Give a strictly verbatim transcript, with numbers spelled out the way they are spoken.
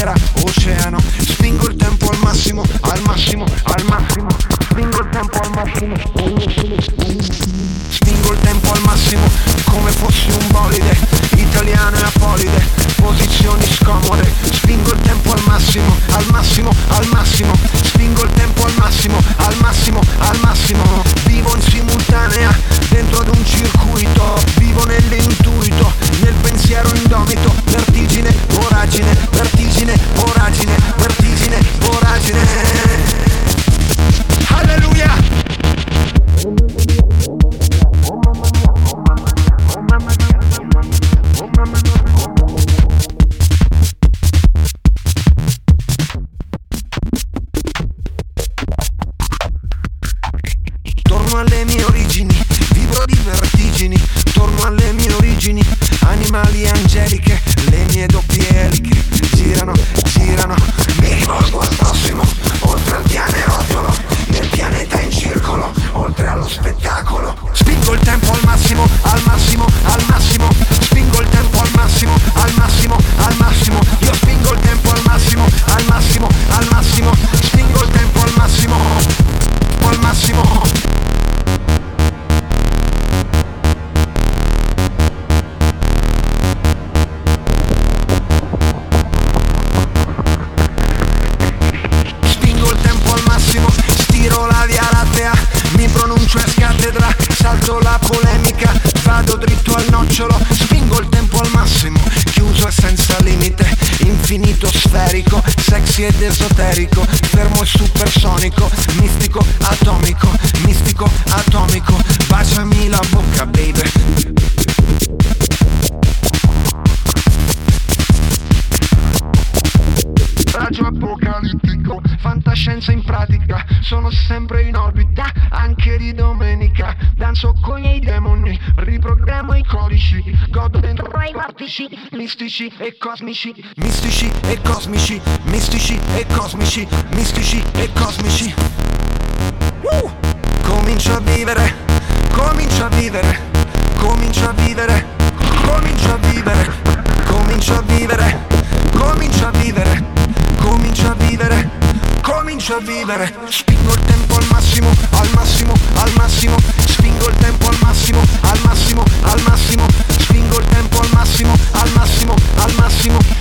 atmosfera, oceano. Spingo il tempo al massimo, al massimo, al massimo. Spingo il tempo al massimo, spingo il tempo al massimo, come fossi un bolide, italiano e apolide, posizioni scomode. Spingo il tempo al massimo, al massimo, al massimo. Spingo il tempo al massimo, al massimo, al massimo. Vivo in simultanea, dentro ad un circuito. Vivo nell'intuito, nel pensiero indomito. Vertigine, voragine, vertigine, voragine, vertigine, voragine. Alleluia! Torno alle mie origini, vibro di vertigini. Torno alle mie origini, animali angeliche. Le mie doppie eliche girano, girano. Mi rivolgo al prossimo, oltre al pianerottolo, nel pianeta in circolo, oltre allo spettacolo. Spingo il tempo al massimo, al massimo, al massimo. Spingo il tempo al massimo, al massimo, al massimo. Io spingo il tempo al massimo, al massimo, al massimo. Spingo il tempo al massimo, al massimo. Stiro la via lattea, mi pronuncio a scattedra, salto la polemica, vado dritto al nocciolo. Spingo il tempo al massimo, chiuso e senza limite, infinito sferico, sexy ed esoterico, fermo e supersonico, mistico atomico, mistico atomico. Baciami la bocca, baby. Raggio apocalittico, fantascienza in pratica. Sono sempre in orbita, anche di domenica. Danzo con i demoni, riprogrammo i codici. Godo dentro ai vortici, mistici e cosmici. Mistici e cosmici, mistici e cosmici, mistici e cosmici. uh! Comincio a vivere, comincio a vivere, comincio a vivere, comincio a vivere, comincio a vivere, comincio a vivere, comincio a vivere, comincio a vivere. Spingo il tempo al massimo, al massimo, al massimo. Spingo il tempo al massimo, al massimo, al massimo. Spingo il tempo al massimo, al massimo, al massimo.